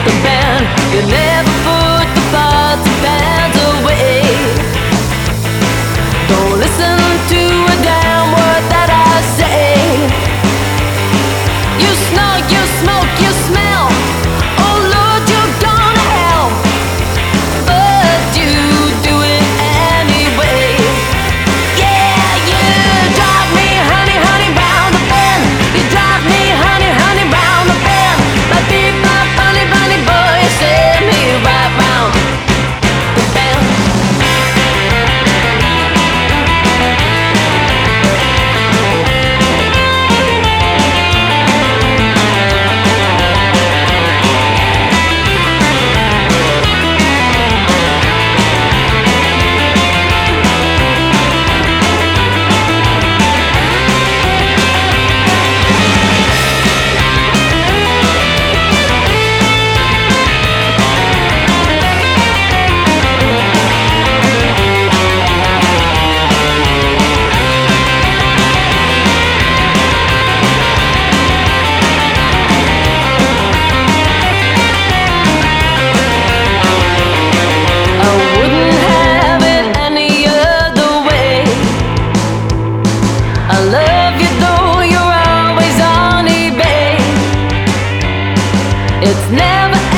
the band. You never put the pots and pans away. Don't listen to a damn word that I say. You snort, you smoke, you smell. Oh Lord, you're gonna hell. But you do it anyway. Yeah, you drive me, honey, honey, round the bend. You drive me, honey, honey, round the bend. My beat, my funny, funny boy, you send me right round the bend. I love you though you're always on eBay. It's never